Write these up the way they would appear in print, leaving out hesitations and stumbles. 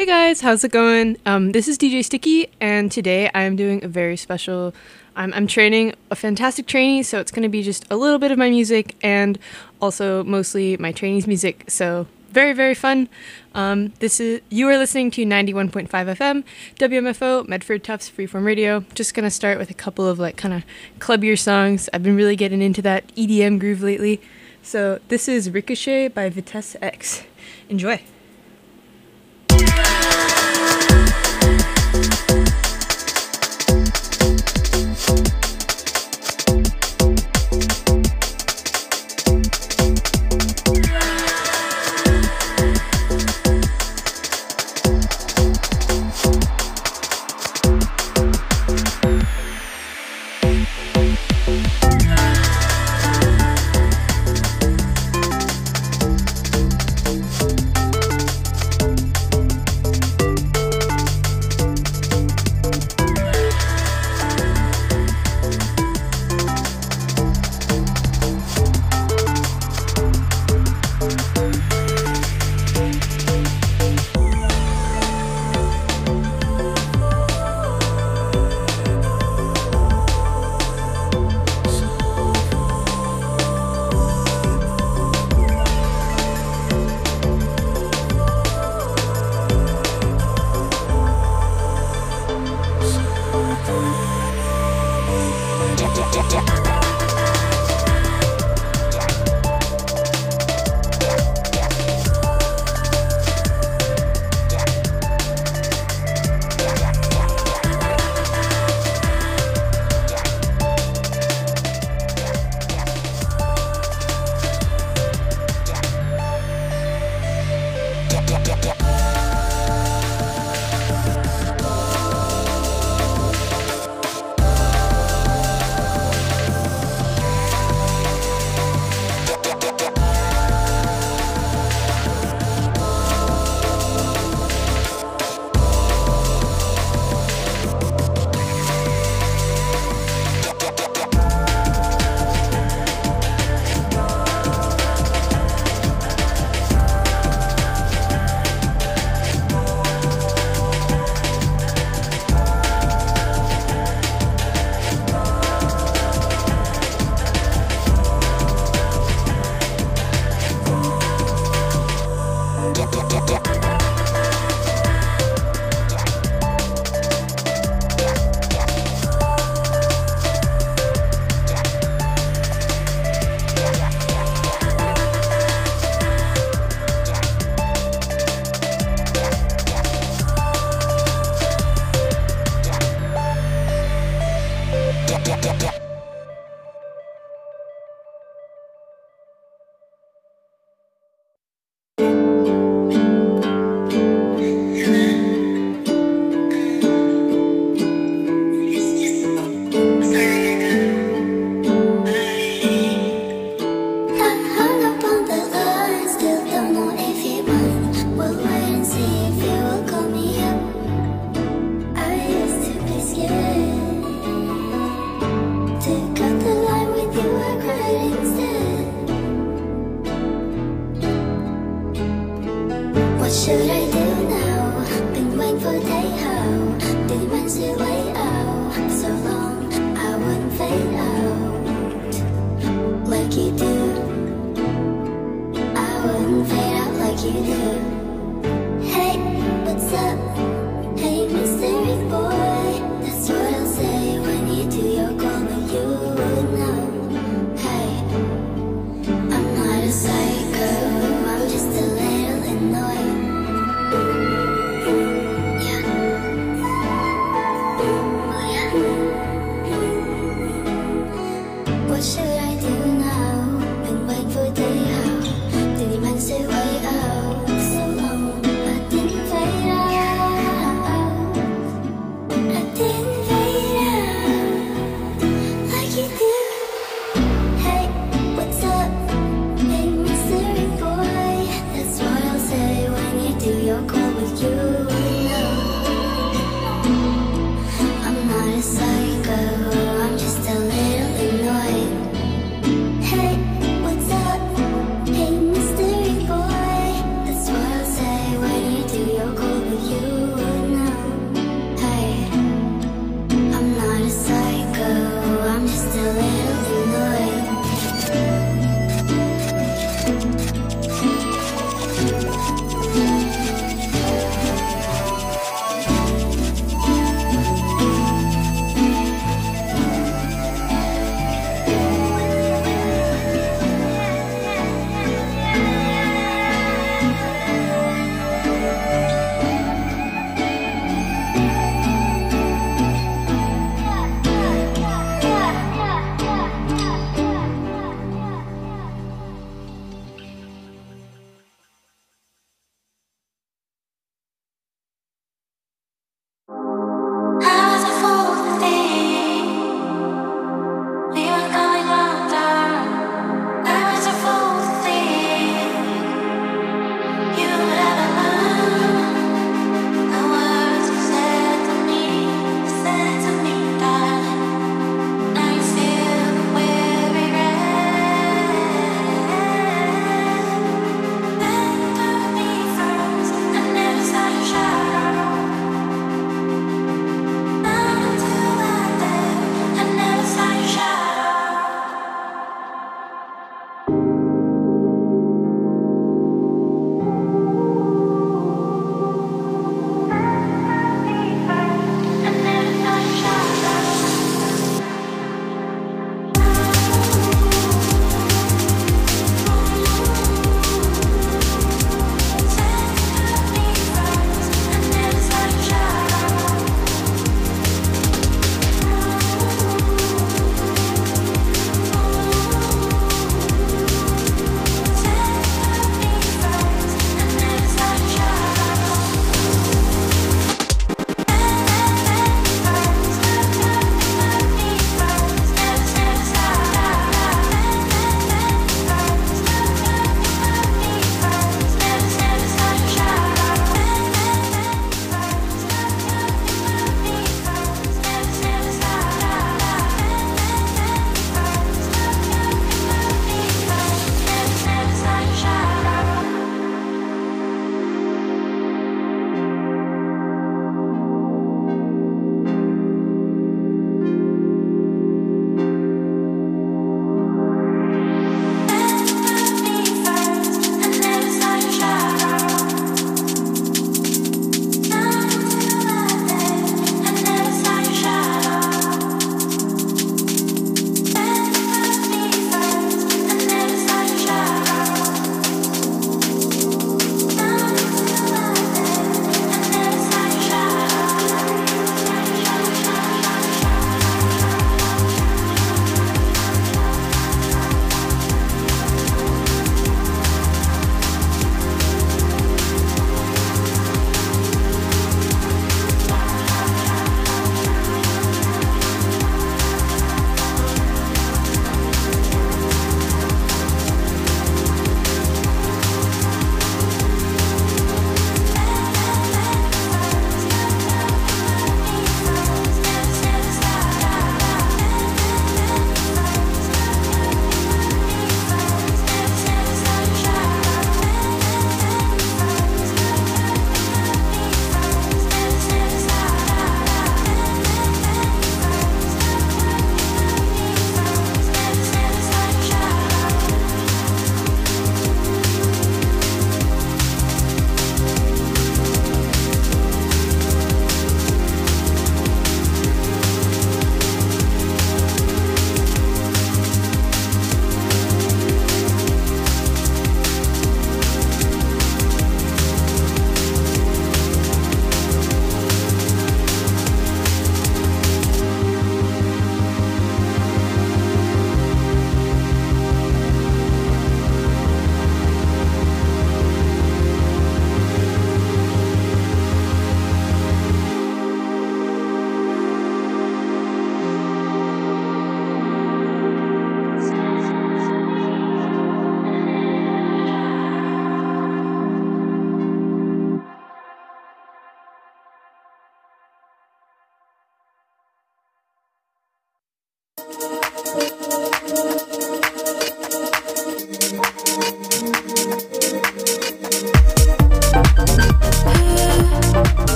Hey guys, how's it going? This is DJ Sticky, and today I am doing a very special. I'm training a fantastic trainee, so it's going to be just a little bit of my music and also mostly my trainee's music. So very, very fun. You are listening to 91.5 FM, WMFO, Medford Tufts Freeform Radio. Just going to start with a couple of kind of clubbier songs. I've been really getting into that EDM groove lately. So this is Ricochet by Vitesse X. Enjoy.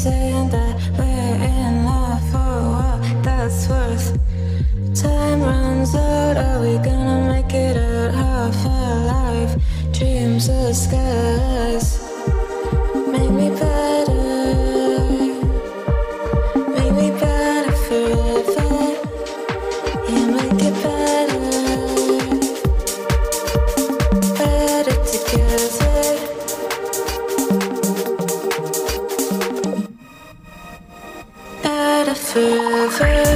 saying that we're in love for what that's worth. Time runs out, are we gonna make it out half alive? Dreams of skies make me better, make me better forever. You make it better, better together. Better forever.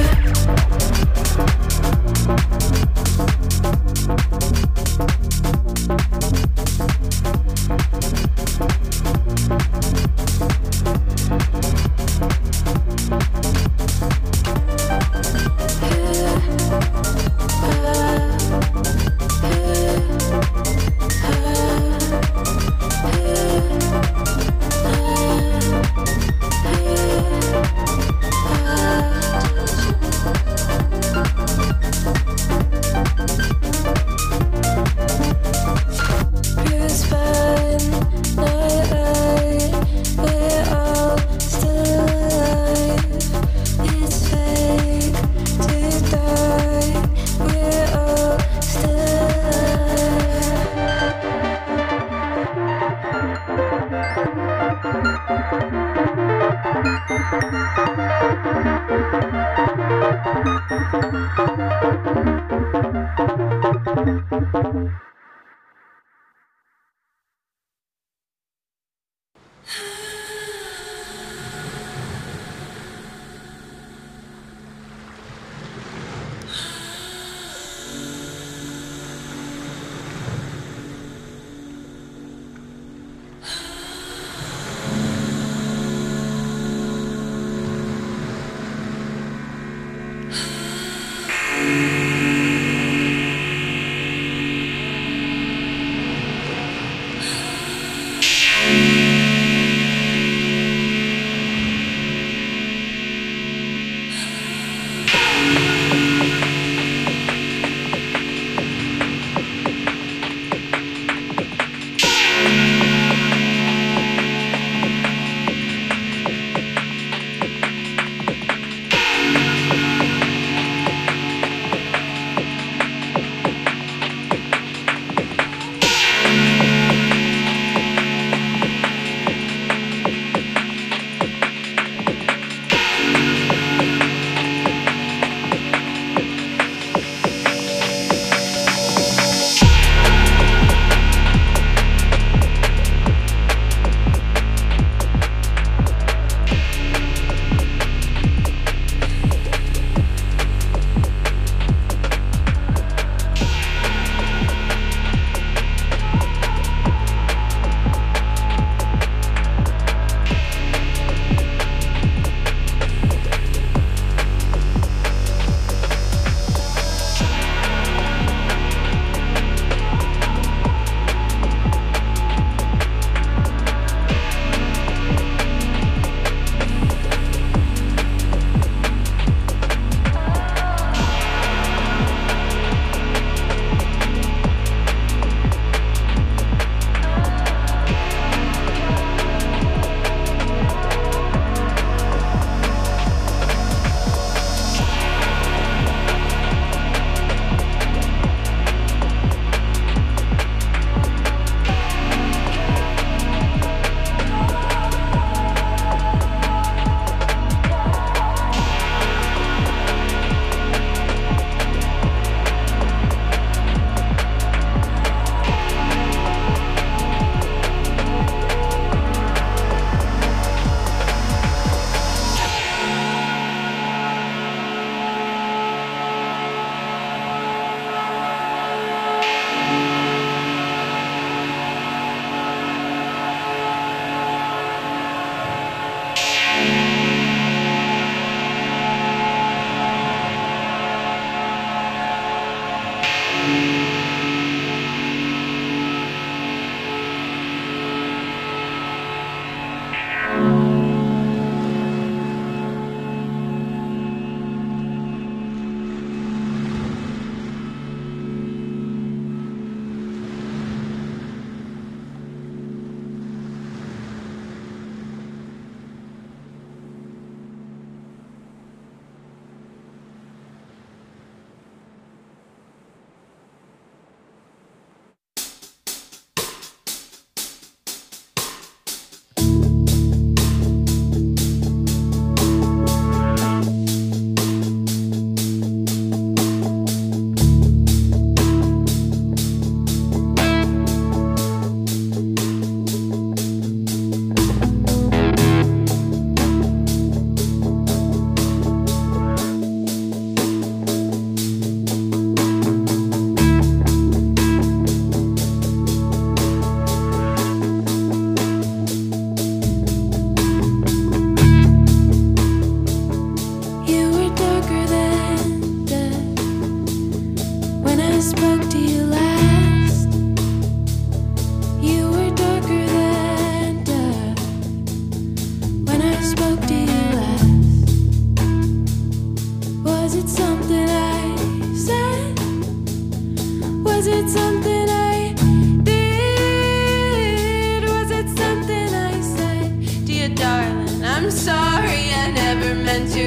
I'm sorry, I never meant to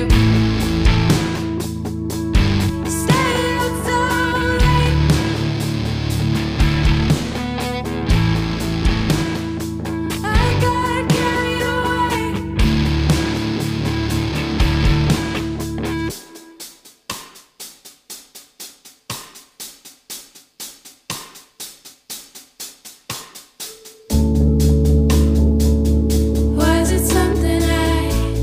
stay out so late. I got carried away. Was it something I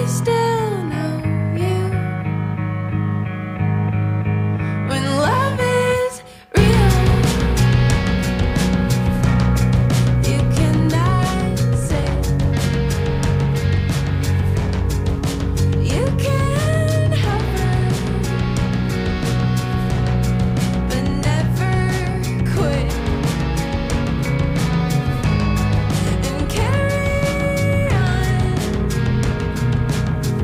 still know you. When love is real, you cannot say. You can hover, but never quit. And carry on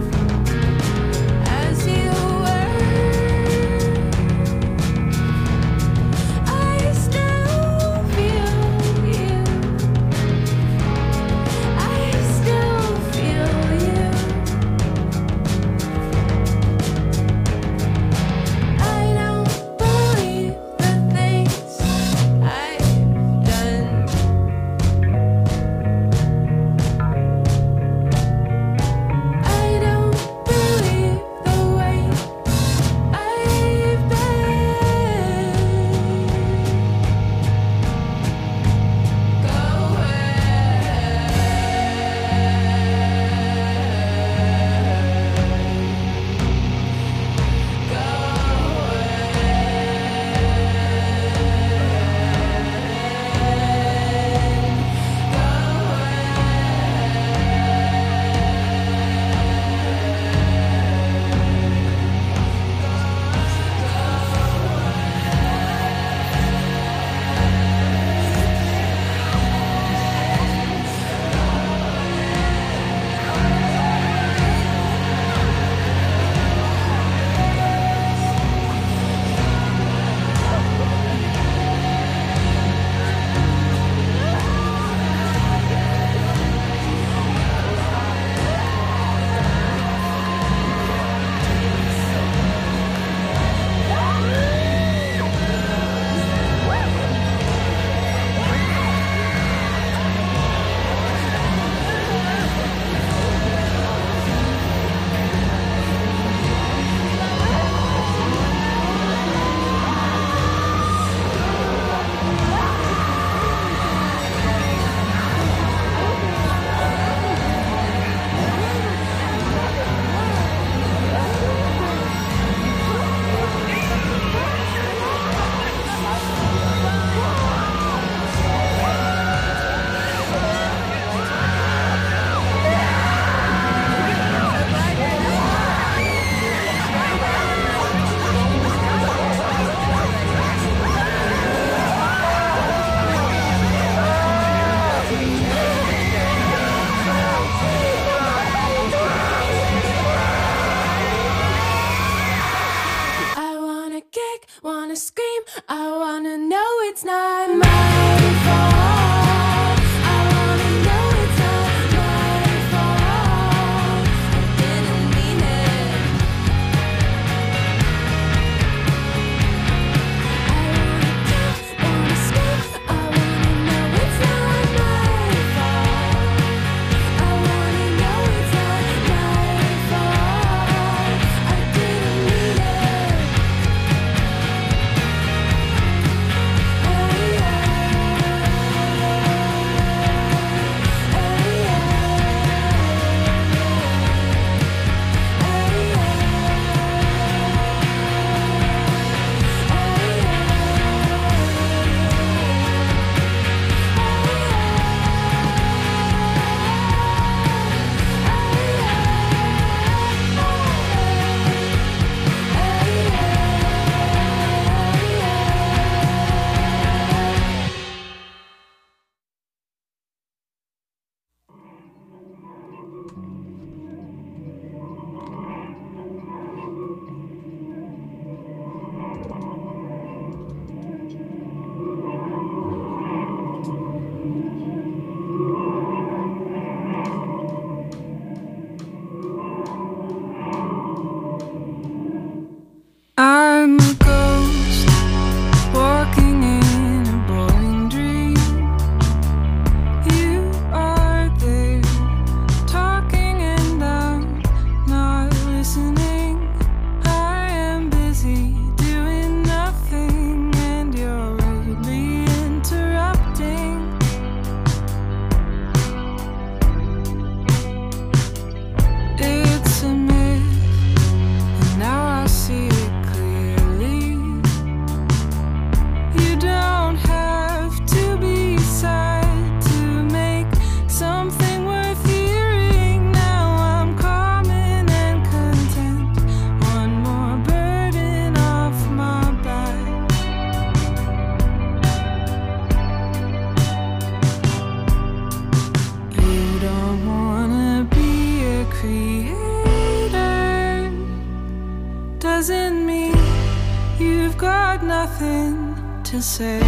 got nothing to say.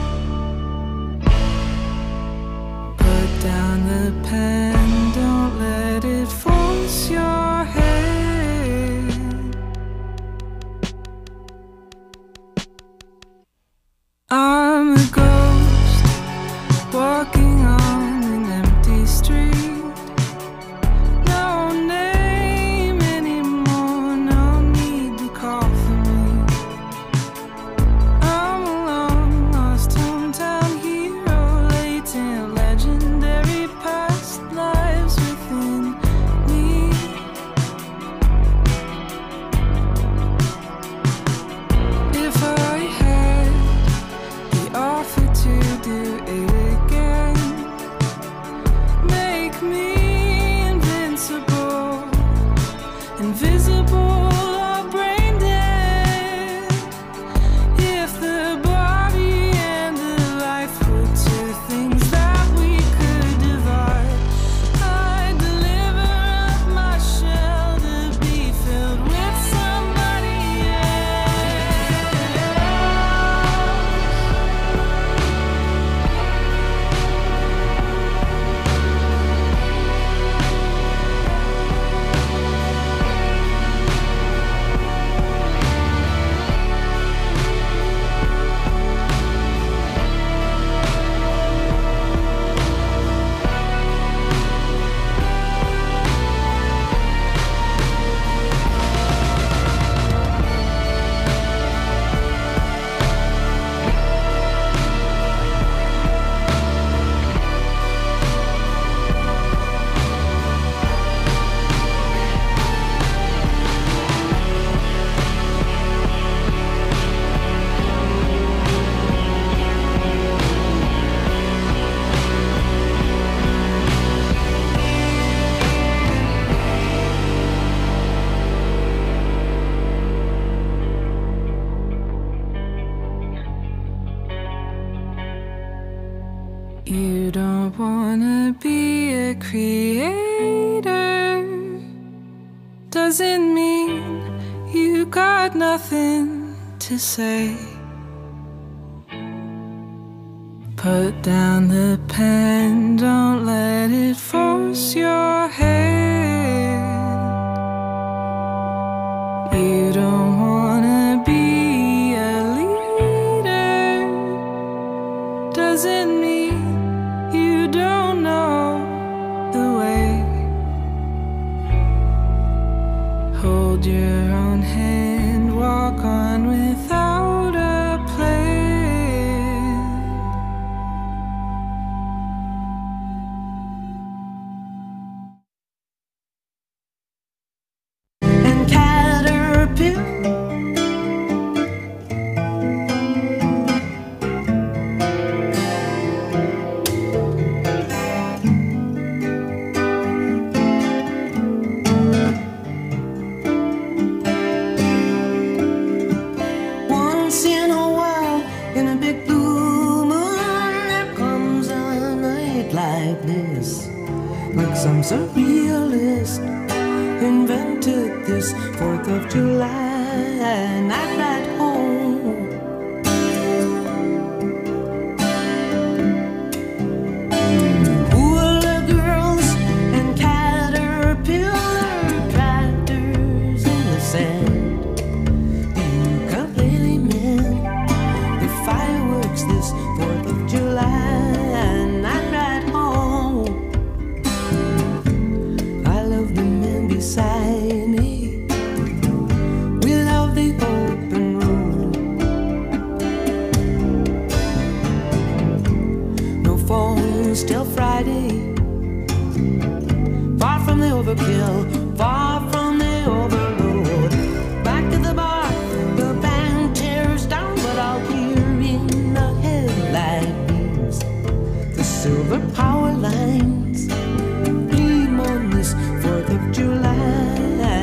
Put down the pen, don't let it force your head. I'm a ghost walking on an empty street. No name anymore, no need to call for me. I'm a long lost hometown hero, latent legendary past lives within me. If I had the offer to do it again, make me invincible, invisible or brain dead. If the body and the life were two things that we could divide, I'd deliver up my shell to be filled with somebody else. You don't wanna be a creator, doesn't mean you got nothing to say. Put down the pen, don't let it force your hand. You don't wanna be a leader, doesn't mean you don't know the way. Hold your own hand, walk on without a plan. And caterpillar, once in a while, in a big blue moon, there comes a night like this. Like some surrealist invented this 4th of July night right home. Hula girls and caterpillar tractors in the sand. Ukulele men, the fireworks this 4th of July night right home. I love the men beside me. We love the open road. No phones till Friday. Far from the overkill, far from the overload. Back to the bar, the band tears down, but I'll hear in the headlight beams the silver power lines gleam on this 4th of July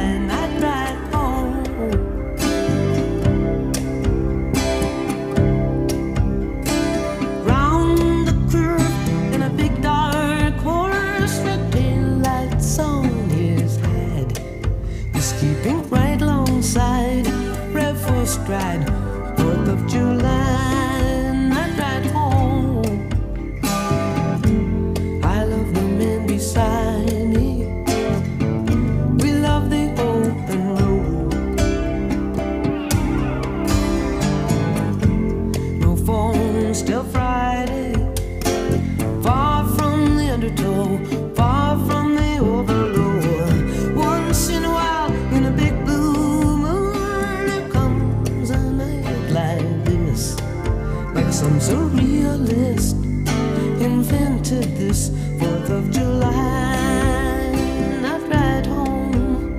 Christmas, 4th of July, night ride home.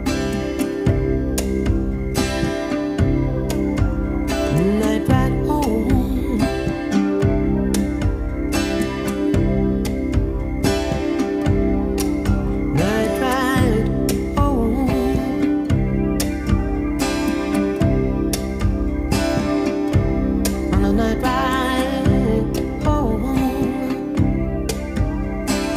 Night ride home. Night ride home. On a night ride home.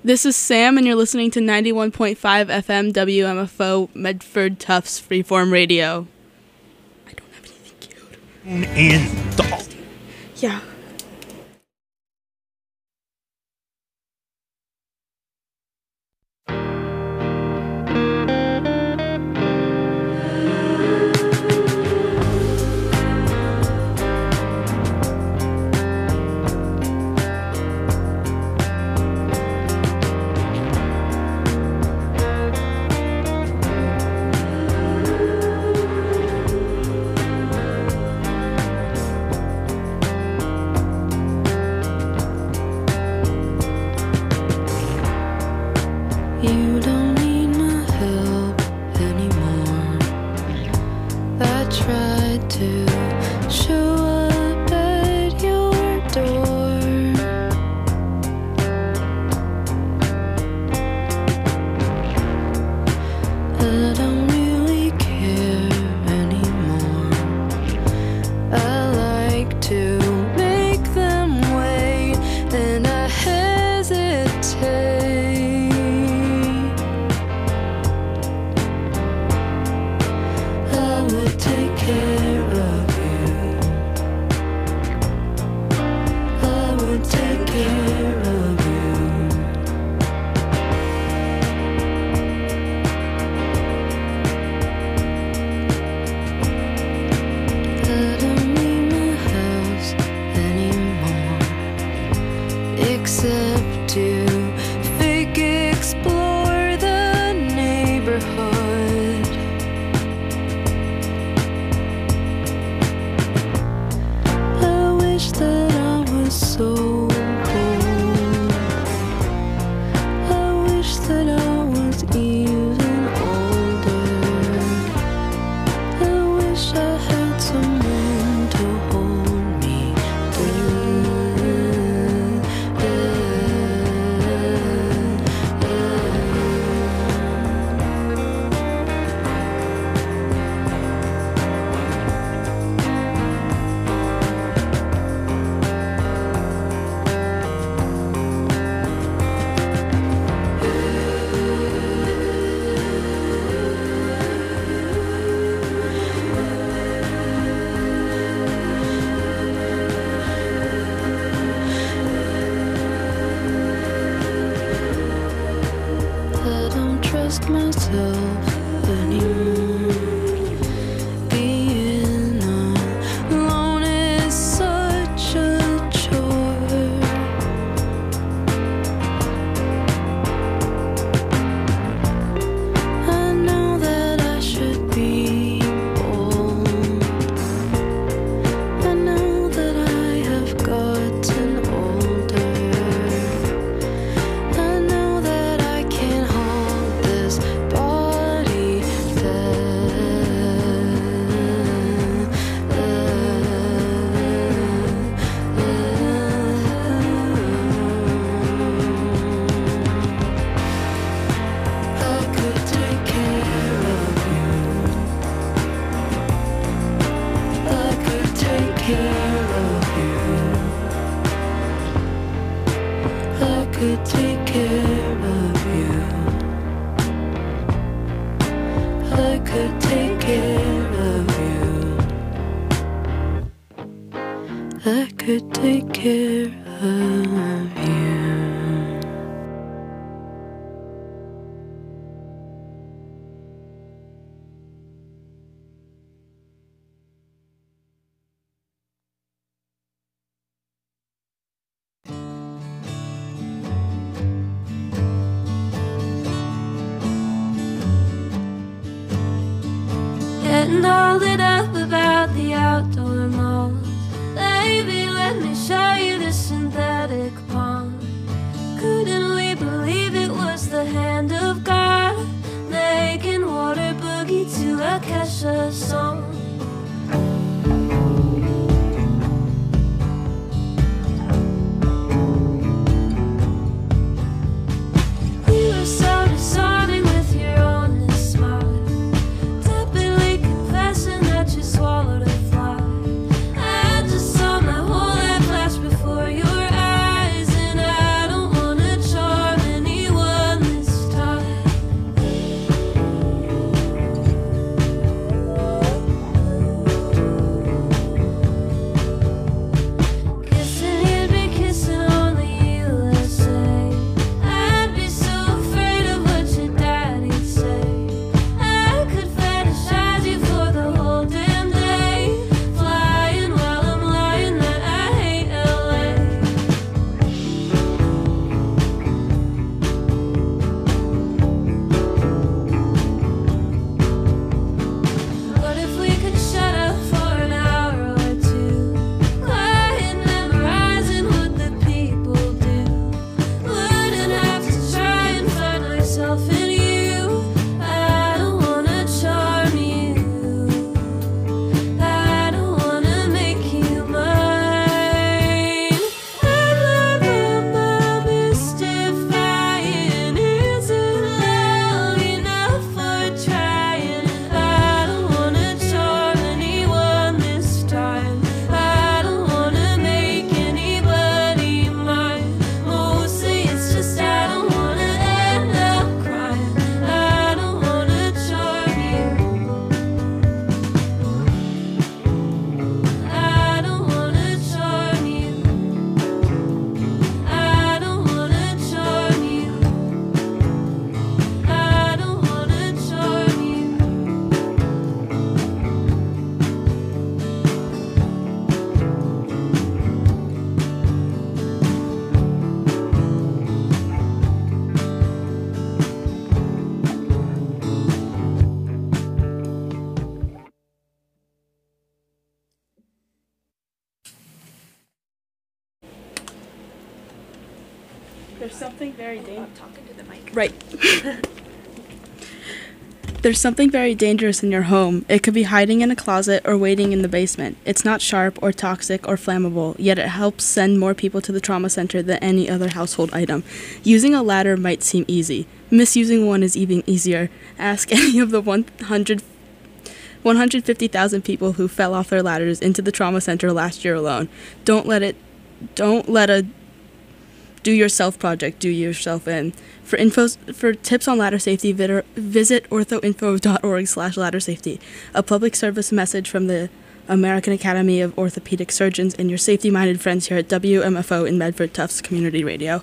This is Sam, and you're listening to 91.5 FM WMFO Medford Tufts Freeform Radio. I don't have anything cute. In the Yeah. You don't need my help anymore. I tried to show up at your door. I don't really care anymore. I like to make them wait, and I hesitate. I would take care of you. I would take care of you. I don't need my house anymore, except to fake explore the neighborhood. I wish that I was so old. I wish that I was even older. I wish I had someone to hold me. I don't trust myself anymore. Being alone is such a chore. I know that I should be bold. I know that I have gotten older. I know that I can't hold this body I could take care of you. I could take care of you. I could take care of you. I could take care of you. I could take care of you. Getting all lit up about the outdoor malls. Baby, let me show you the synthetic pond. Couldn't we believe it was the hand of God, making water boogie to a Kesha song? You were so disarming with your honest smile, tepidly confessing that you swallowed a fly. I just saw my whole life flash before your eyes, and I don't wanna charm any There's something very dangerous. Talking to the mic. Right. There's something very dangerous in your home. It could be hiding in a closet or waiting in the basement. It's not sharp or toxic or flammable, yet it helps send more people to the trauma center than any other household item. Using a ladder might seem easy. Misusing one is even easier. Ask any of the 150,000 people who fell off their ladders into the trauma center last year alone. Don't let a do-yourself project do yourself in. For tips on ladder safety, visit orthoinfo.org/laddersafety. A public service message from the American Academy of Orthopedic Surgeons and your safety-minded friends here at WMFO in Medford Tufts Community Radio.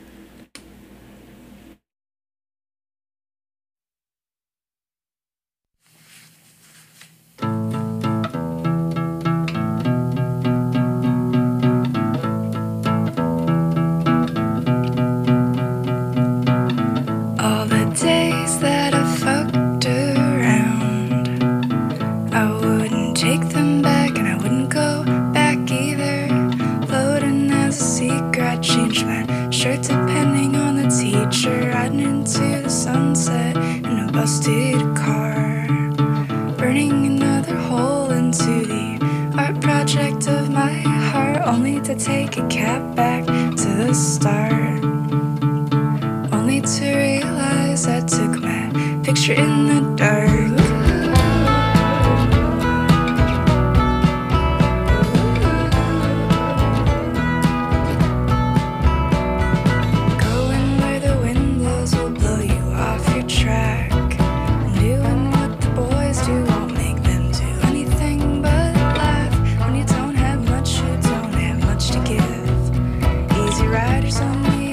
All the days that I fucked around, I wouldn't take them back and I wouldn't go back either. Floating as a secret, I changed my shirt depending on the teacher. Riding into the sunset in a busted car, burning another hole into the art project of my heart, only to take a cab back to the start. Only to realize I took my picture in the dark. Going where the windows will blow you off your track. And doing what the boys do won't make them do anything but laugh. When you don't have much, you don't have much to give. Easy riders on the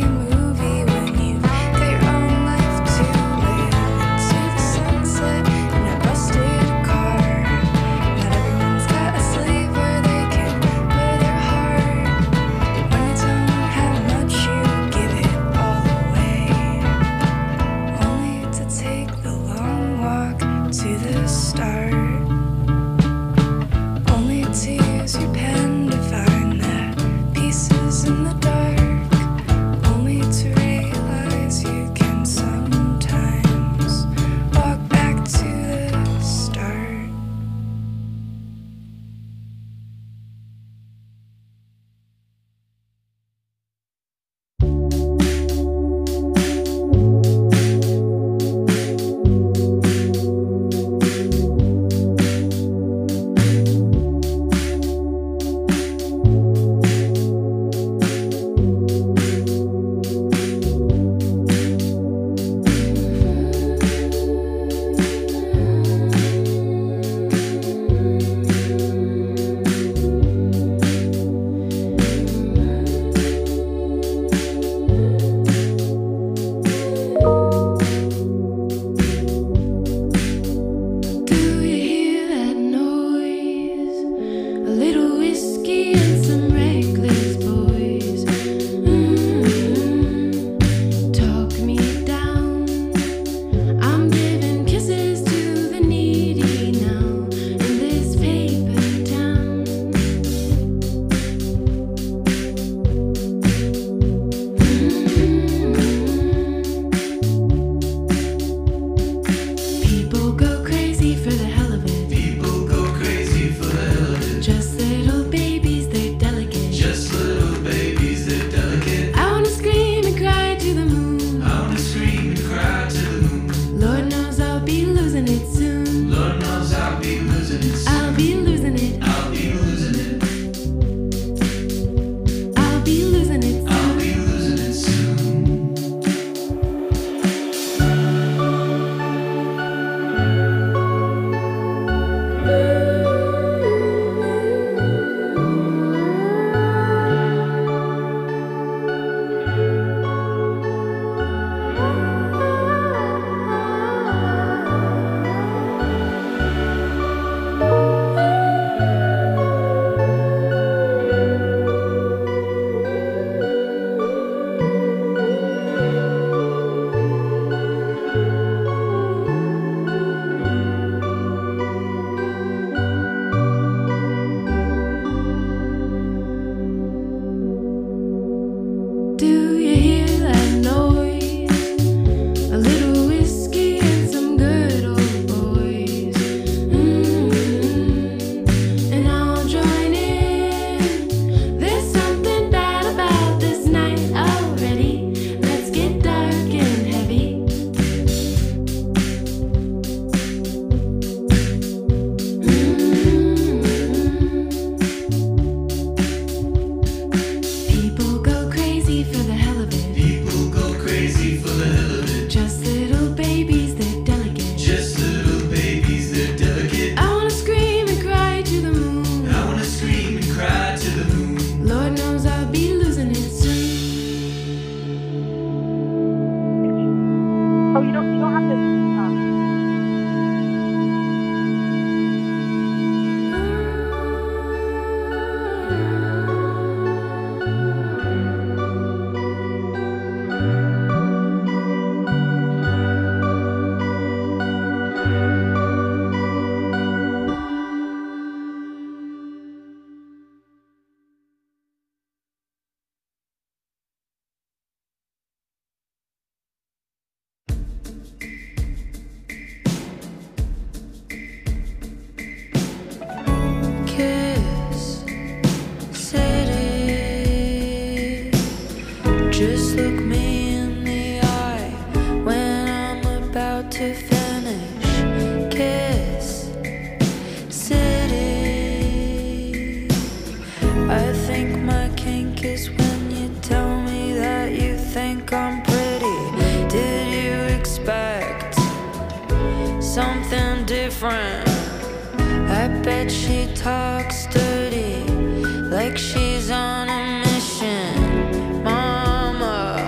she talks dirty, like she's on a mission. Mama,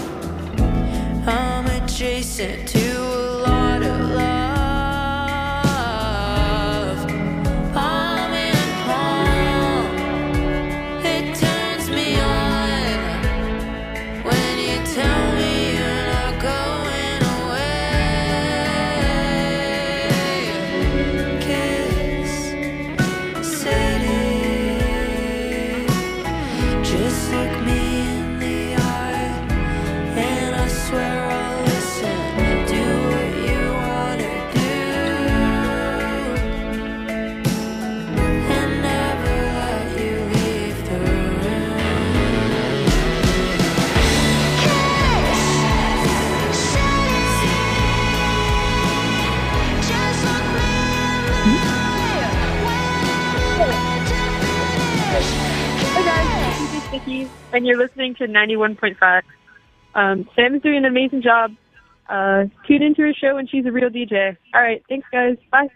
I'm adjacent to a lot of love. I'm in home, it turns me on when you tell me you're not going away. Kiss City, just look me in the eye, and I swear I'll listen. Do what you wanna do, and never let you leave the room. Just look me in the eye when Hey guys, this is Sticky, and you're listening to 91.5. Sam's doing an amazing job. Tune into her show, and she's a real DJ. All right, thanks guys. Bye.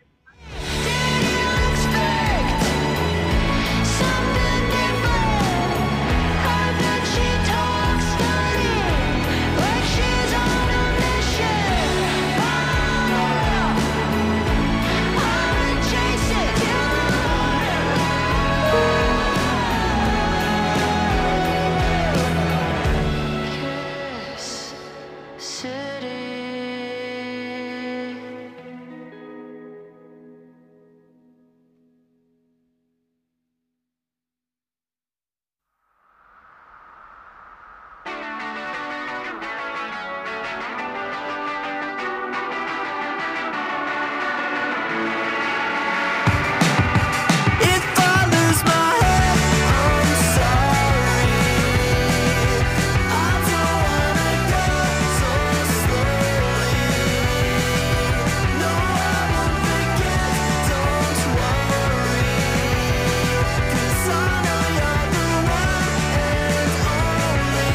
City. If I lose my head, I'm sorry. I don't wanna go so slowly. No, I won't forget, don't worry. 'Cause I know you're the one and only.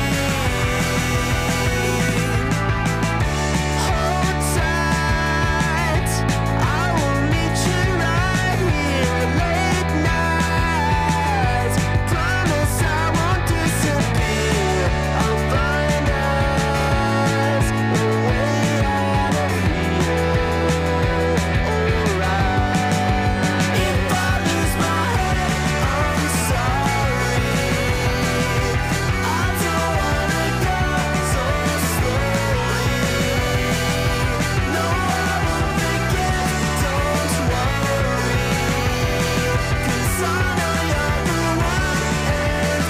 Hold tight, I will meet you right here late night. Promise I won't disappear. I'll find us a way out of here. Alright. If I lose my head, I'm sorry. I don't wanna go so slowly. No, I won't forget, don't worry. 'Cause I know you're the one and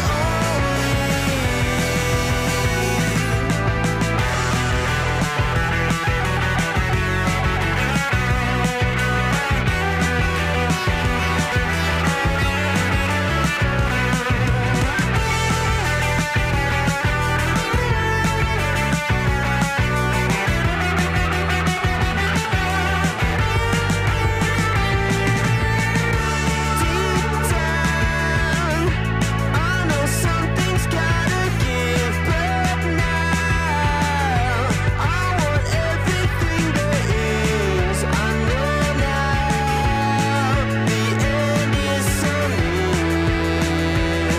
deep down, I know something's gotta give, but now I want everything there is. I know now the end is so near.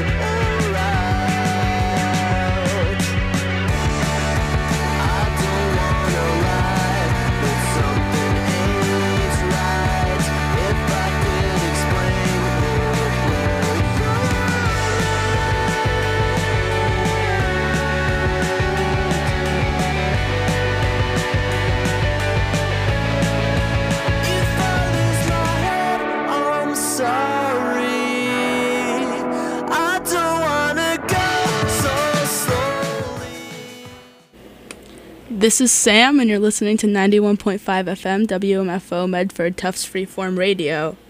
Alright. I don't wanna lie, but something ain't right. If I could explain, if I lose my head, I'm sorry. I don't wanna go so slowly. This is Sam, and you're listening to 91.5 FM WMFO Medford Tufts Freeform Radio.